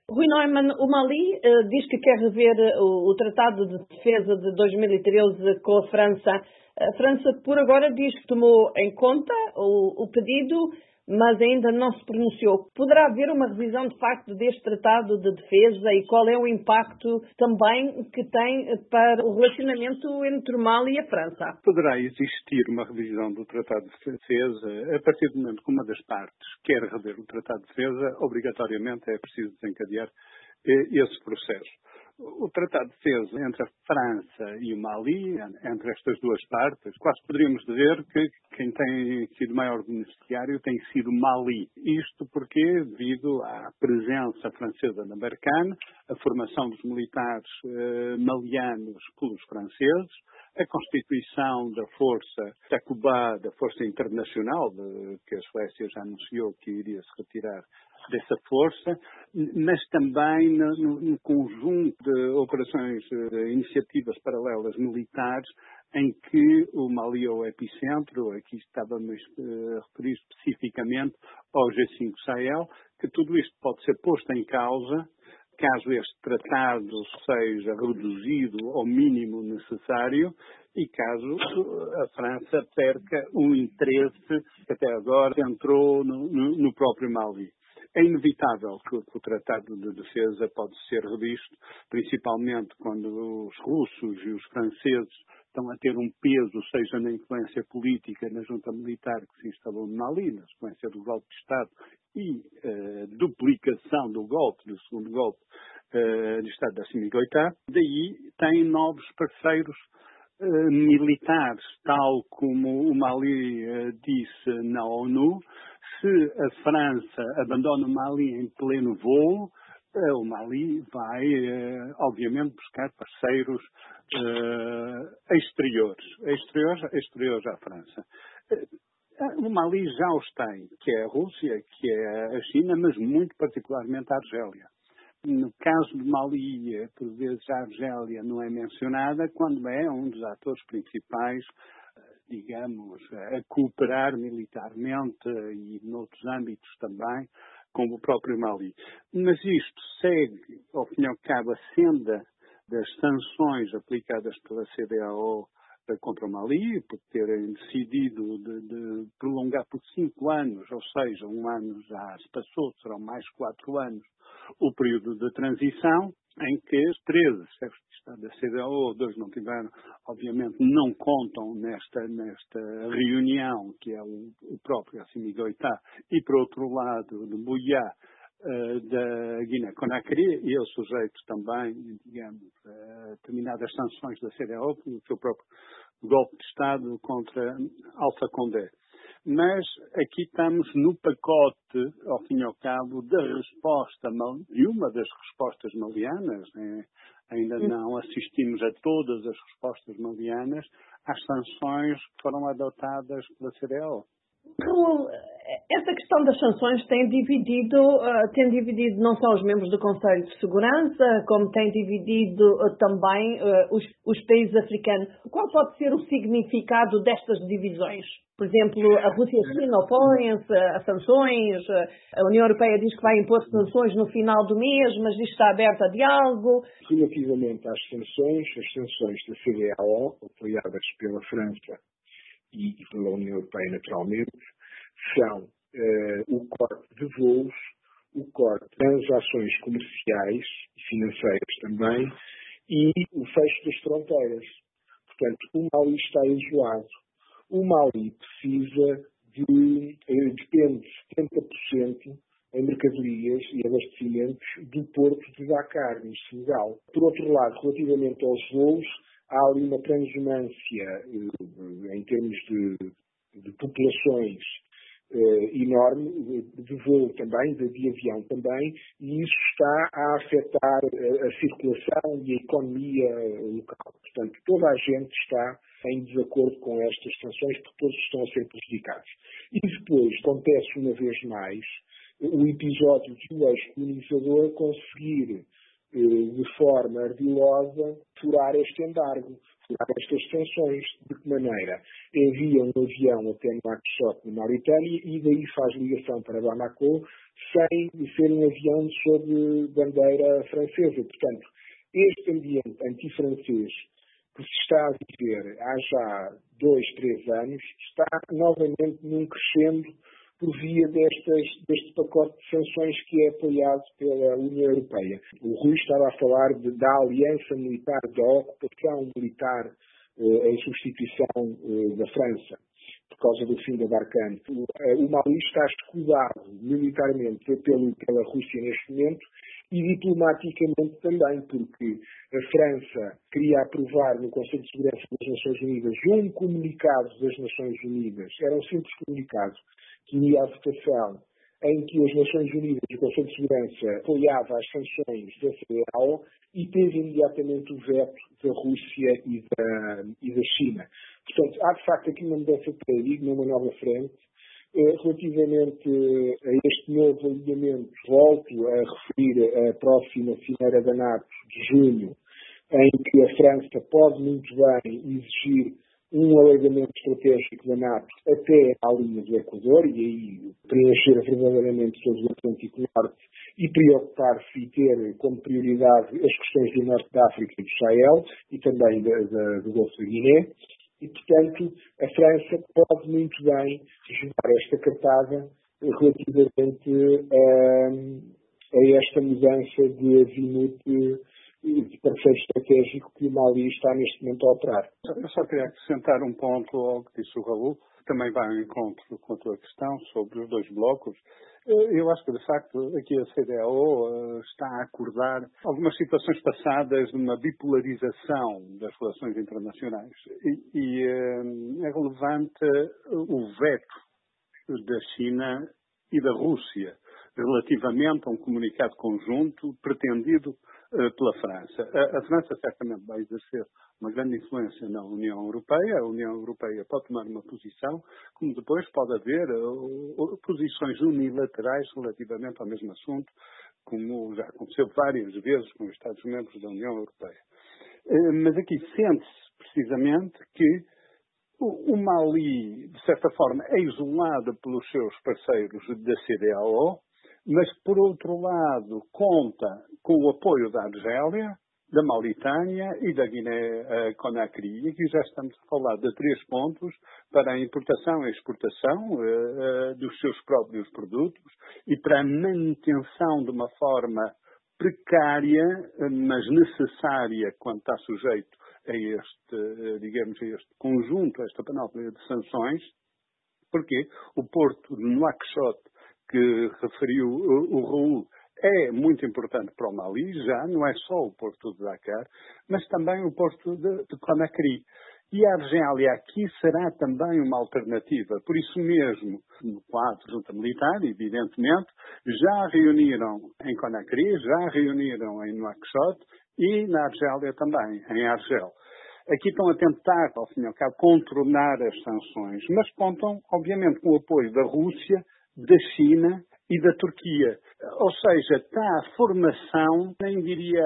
Rui Neumann, o Mali diz que quer rever o Tratado de Defesa de 2013 com a França. A França, por agora, diz que tomou em conta o pedido, mas ainda não se pronunciou. Poderá haver uma revisão, de facto, deste Tratado de Defesa e qual é o impacto também que tem para o relacionamento entre o Mali e a França? Poderá existir uma revisão do Tratado de Defesa a partir do momento que uma das partes quer rever o Tratado de Defesa, obrigatoriamente é preciso desencadear esse processo. O Tratado de Defesa entre a França e o Mali, entre estas duas partes, quase poderíamos dizer que quem tem sido maior beneficiário tem sido o Mali. Isto porque, devido à presença francesa na Barkhane, a formação dos militares malianos pelos franceses, a constituição da Força Takuba, da Força Internacional, que a Suécia já anunciou que iria se retirar dessa força, mas também no conjunto de operações, de iniciativas paralelas militares, em que o Mali é o epicentro, aqui estávamos a referir especificamente ao G5 Sahel, que tudo isto pode ser posto em causa caso este tratado seja reduzido ao mínimo necessário e caso a França perca o interesse que até agora entrou no próprio Mali. É inevitável que o Tratado de Defesa pode ser revisto, principalmente quando os russos e os franceses estão a ter um peso, seja na influência política, na junta militar que se instalou no Mali, na sequência do golpe de Estado e duplicação do golpe, do segundo golpe de Estado da Assimi Goïta. Daí tem novos parceiros militares, tal como o Mali disse na ONU. Se a França abandona o Mali em pleno voo, o Mali vai, obviamente, buscar parceiros exteriores à França. O Mali já os tem, que é a Rússia, que é a China, mas muito particularmente a Argélia. No caso do Mali, por vezes a Argélia não é mencionada, quando é um dos atores principais, digamos, a cooperar militarmente e noutros âmbitos também, como o próprio Mali. Mas isto segue, ao fim e ao cabo, a senda das sanções aplicadas pela CEDEAO contra o Mali, por terem decidido de prolongar por 5 anos, ou seja, um ano já se passou, serão mais 4 anos, o período de transição, em que 13 chefes de Estado da CEDEAO, 2 não tiveram, obviamente não contam nesta reunião, que é o próprio Assimi Goïta, e por outro lado, de Buia, da Guiné-Conakry, e ele sujeito também, digamos, a determinadas sanções da CEDEAO pelo seu próprio golpe de Estado contra Alpha Condé. Mas aqui estamos no pacote, ao fim e ao cabo, da resposta, de uma das respostas malianas, né? Ainda não assistimos a todas as respostas malianas às sanções que foram adotadas pela CEDEAO. Essa questão das sanções tem dividido não só os membros do Conselho de Segurança, como tem dividido também os países africanos. Qual pode ser o significado destas divisões? Por exemplo, a Rússia e a China opõem-se a sanções, a União Europeia diz que vai impor sanções no final do mês, mas isto está aberto a diálogo. Relativamente às sanções da CEDEAO, apoiadas pela França e pela União Europeia naturalmente, são o corte de voos, o corte de transações comerciais e financeiras também e o fecho das fronteiras. Portanto, o Mali está isolado. O Mali depende 70% em mercadorias e abastecimentos do porto de Dakar, no Senegal. Por outro lado, relativamente aos voos, há ali uma transumância em termos de populações enorme, de voo também, de avião também, e isso está a afetar a circulação e a economia local. Portanto, toda a gente está em desacordo com estas sanções, porque todos estão a ser prejudicados. E depois acontece uma vez mais o episódio do ex-colonizador conseguir de forma ardilosa furar este embargo. furar estas sanções. De que maneira? Envia um avião até Nouakchott, na Mauritânia, e daí faz ligação para Bamako, sem ser um avião sob bandeira francesa. Portanto, este ambiente antifrancês que se está a viver há já 2, 3 anos, está novamente num crescendo por via deste pacote de sanções que é apoiado pela União Europeia. O Rui estava a falar da aliança militar, da ocupação militar em substituição da França, por causa do fim da Barkhane. O Mali está escudado militarmente pela Rússia neste momento e diplomaticamente também, porque a França queria aprovar no Conselho de Segurança das Nações Unidas um comunicado das Nações Unidas, era um simples comunicado, que ia à votação, em que as Nações Unidas e o Conselho de Segurança apoiava as sanções da CEDEAO e teve imediatamente o veto da Rússia e da China. Portanto, há de facto aqui uma mudança de paradigma, uma nova frente. Relativamente a este novo alinhamento, volto a referir a próxima Cimeira da NATO de junho, em que a França pode muito bem exigir um alargamento estratégico da NATO até à linha do Equador, e aí preencher verdadeiramente todo o Atlântico Norte e preocupar-se e ter como prioridade as questões do Norte da África e do Sahel e também do Golfo da Guiné. E, portanto, a França pode muito bem jogar esta cartada relativamente a esta mudança de azimuth de parceiro estratégico que o Mali está neste momento a operar. Eu só queria acrescentar um ponto ao que disse o Raul, que também vai ao encontro com a tua questão sobre os 2 blocos. Eu acho que, de facto, aqui a CEDEAO está a acordar algumas situações passadas de uma bipolarização das relações internacionais. E é relevante o veto da China e da Rússia relativamente a um comunicado conjunto pretendido pela França. A França certamente vai exercer uma grande influência na União Europeia. A União Europeia pode tomar uma posição, como depois pode haver posições unilaterais relativamente ao mesmo assunto, como já aconteceu várias vezes com os Estados-membros da União Europeia. Mas aqui sente-se precisamente que o Mali, de certa forma, é isolado pelos seus parceiros da CEDEAO, mas, por outro lado, conta com o apoio da Argélia, da Mauritânia e da Guiné-Conakry. E aqui já estamos a falar de 3 pontos para a importação e exportação dos seus próprios produtos e para a manutenção de uma forma precária, mas necessária, quando está sujeito a este conjunto, a esta panóplia de sanções, porque o porto de Nouakchott, que referiu o Raul, é muito importante para o Mali, já não é só o porto de Dakar, mas também o porto de Conakry. E a Argélia aqui será também uma alternativa. Por isso mesmo, no quadro da junta militar, evidentemente, já reuniram em Conakry, já reuniram em Nouakchott e na Argélia também, em Argel. Aqui estão a tentar, ao fim e ao cabo, contornar as sanções, mas contam, obviamente, com o apoio da Rússia, da China e da Turquia. Ou seja, está a formação, nem diria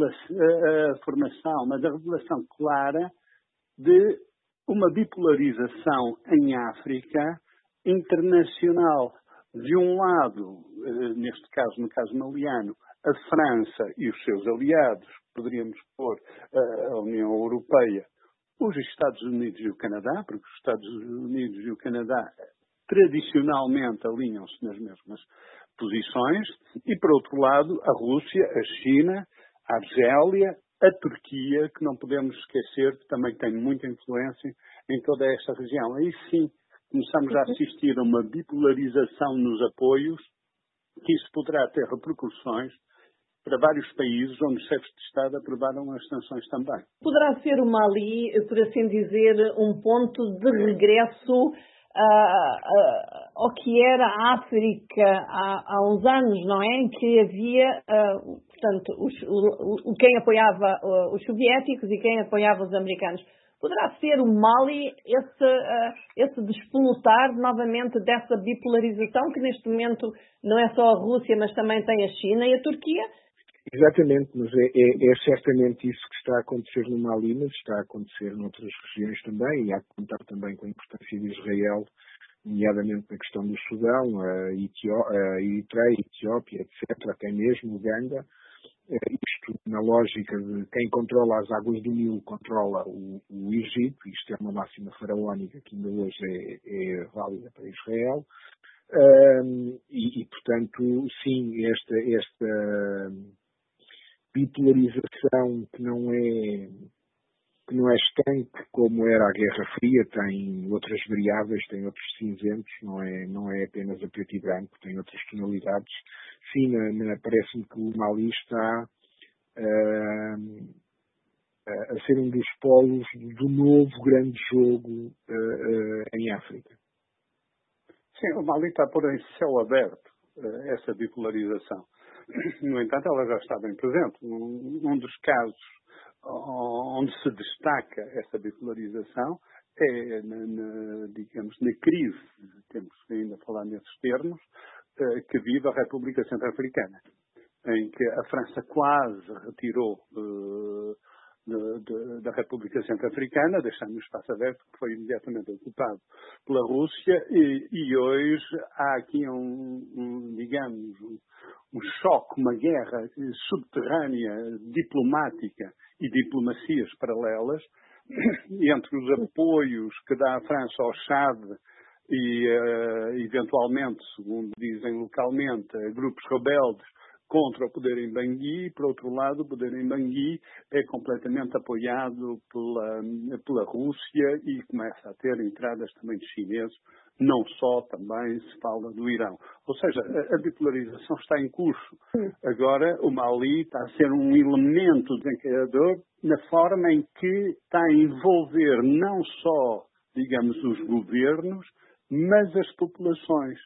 a formação, mas a revelação clara de uma bipolarização em África internacional. De um lado, neste caso, no caso maliano, a França e os seus aliados, poderíamos pôr a União Europeia, os Estados Unidos e o Canadá, porque os Estados Unidos e o Canadá tradicionalmente alinham-se nas mesmas posições, e, por outro lado, a Rússia, a China, a Argélia, a Turquia, que não podemos esquecer que também tem muita influência em toda esta região. Aí sim, começamos a assistir a uma bipolarização nos apoios, que isso poderá ter repercussões para vários países onde os chefes de Estado aprovaram as sanções também. Poderá ser o Mali, por assim dizer, um ponto de regresso ao que era a África há uns anos, não é? Em que havia, portanto, quem apoiava os soviéticos e quem apoiava os americanos. Poderá ser o Mali esse despolutar novamente dessa bipolarização que neste momento não é só a Rússia, mas também tem a China e a Turquia, Exatamente, mas é certamente isso que está a acontecer no Mali, mas está a acontecer noutras regiões também, e há que contar também com a importância de Israel, nomeadamente na questão do Sudão, a Eritreia, Etiópia, etc., até mesmo Uganda. Isto na lógica de quem controla as águas do Nilo controla o Egito. Isto é uma máxima faraónica que ainda hoje é válida para Israel. Portanto, sim, esta bipolarização que não é estanque como era a Guerra Fria, tem outras variáveis, tem outros cinzentos, não é apenas a preto e branco, tem outras tonalidades. Sim, parece-me que o Mali está a ser um dos polos do novo grande jogo em África. Sim, o Mali está a pôr em céu aberto essa bipolarização. No entanto, ela já está bem presente. Um dos casos onde se destaca essa bipolarização é, digamos, na crise, temos que ainda falar nesses termos, que vive a República Centro-Africana, em que a França quase retirou da República Centro-Africana, deixando o espaço aberto, que foi imediatamente ocupado pela Rússia, e hoje há aqui digamos, um choque, uma guerra subterrânea, diplomática e diplomacias paralelas, entre os apoios que dá a França ao Chad e, eventualmente, segundo dizem localmente, grupos rebeldes contra o poder em Bangui. Por outro lado, o poder em Bangui é completamente apoiado pela Rússia e começa a ter entradas também de chineses, não só, também se fala do Irão. Ou seja, a bipolarização está em curso. Agora, o Mali está a ser um elemento desencadeador na forma em que está a envolver não só, digamos, os governos, mas as populações.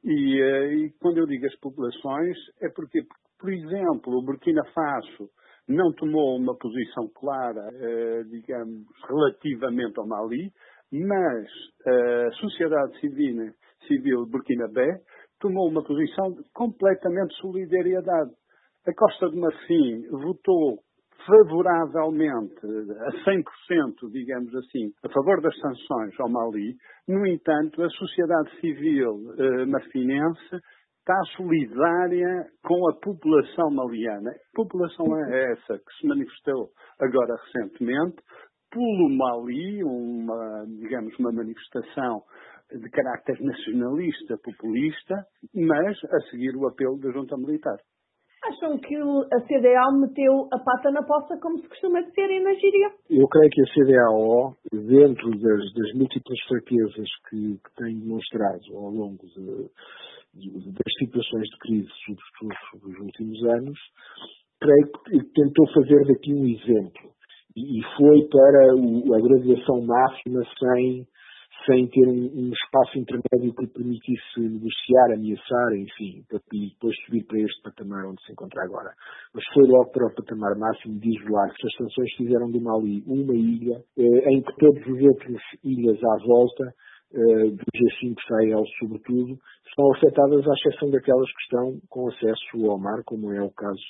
E quando eu digo as populações, é porque, por exemplo, o Burkina Faso não tomou uma posição clara, digamos, relativamente ao Mali, mas a sociedade civil burkinabé tomou uma posição de completamente solidariedade. A Costa de Marfim votou favoravelmente, a 100%, digamos assim, a favor das sanções ao Mali. No entanto, a sociedade civil marfinense está solidária com a população maliana. A população é essa que se manifestou agora recentemente pelo Mali, digamos, uma manifestação de caráter nacionalista, populista, mas a seguir o apelo da junta militar. Acham que a CDAO meteu a pata na poça, como se costuma dizer em Nigéria? Eu creio que a CDAO, dentro das múltiplas fraquezas que tem demonstrado ao longo das situações de crise, sobretudo nos últimos anos, creio que tentou fazer daqui um exemplo. E foi para a graduação máxima sem ter um espaço intermédio que lhe permitisse negociar, ameaçar, enfim, e depois subir para este patamar onde se encontra agora. Mas foi logo para o patamar máximo de isolar, que as sanções fizeram do Mali uma ilha, em que todas as outras ilhas à volta, do G5 Sahel sobretudo, são afetadas à exceção daquelas que estão com acesso ao mar, como é o caso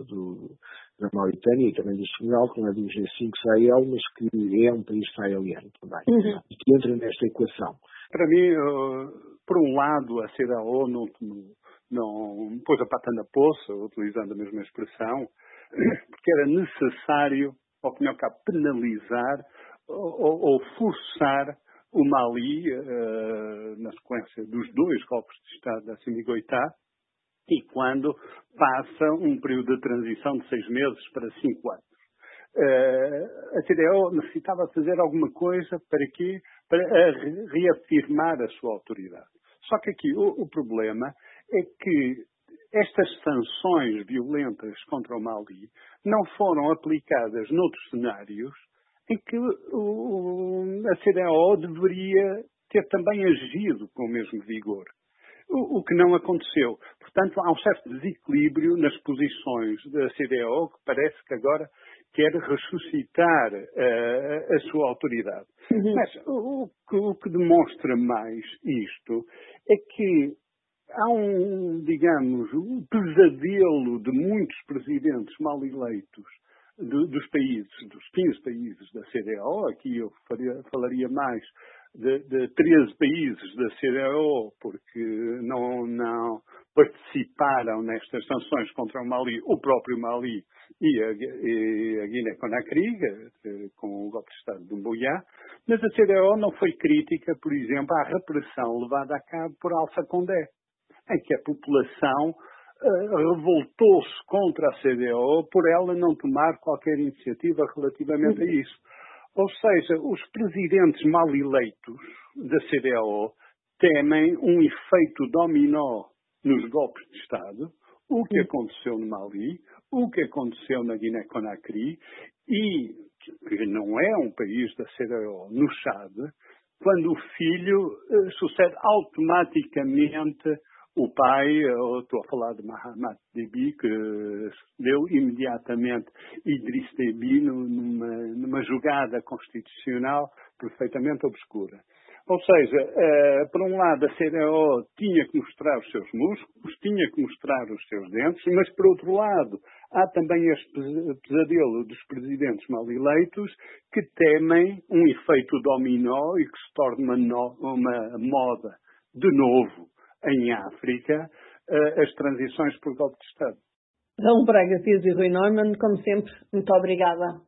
da Mauritânia e também do Senegal, que não é do G5 Sahel, mas que é um país saheliano também, e que entra nesta equação. Para mim, por um lado, a CDAO não pôs a pata na poça, utilizando a mesma expressão, porque era necessário, ao fim e ao cabo, penalizar ou forçar o Mali, na sequência dos 2 golpes de Estado da Assimi Goïta, e quando passa um período de transição de 6 meses para 5 anos. A CDAO necessitava fazer alguma coisa para quê? Para reafirmar a sua autoridade. Só que aqui o problema é que estas sanções violentas contra o Mali não foram aplicadas noutros cenários em que a CDAO deveria ter também agido com o mesmo vigor. O que não aconteceu. Portanto, há um certo desequilíbrio nas posições da CDAO que parece que agora quer ressuscitar a sua autoridade. Mas o que demonstra mais isto é que há digamos, um pesadelo de muitos presidentes mal eleitos dos 15 países da CDAO. Aqui eu falaria mais de 13 países da CDAO, porque não participaram nestas sanções contra o Mali, o próprio Mali e a Guiné-Conakry, com o golpe de Estado de Mboya. Mas a CDAO não foi crítica, por exemplo, à repressão levada a cabo por Alpha Condé, em que a população revoltou-se contra a CDAO por ela não tomar qualquer iniciativa relativamente a isso. Ou seja, os presidentes mal eleitos da CDAO temem um efeito dominó nos golpes de Estado, o que aconteceu no Mali, o que aconteceu na Guiné-Conakry e, que não é um país da CDAO, no Chad, quando o filho sucede automaticamente o pai. Eu estou a falar de Mahamat Déby, que deu imediatamente Idriss Déby numa jogada constitucional perfeitamente obscura. Ou seja, por um lado a CDAO tinha que mostrar os seus músculos, tinha que mostrar os seus dentes, mas por outro lado há também este pesadelo dos presidentes mal eleitos que temem um efeito dominó e que se torne uma moda de novo em África, as transições por golpe de Estado. João Braga Pires e Rui Neumann, como sempre, muito obrigada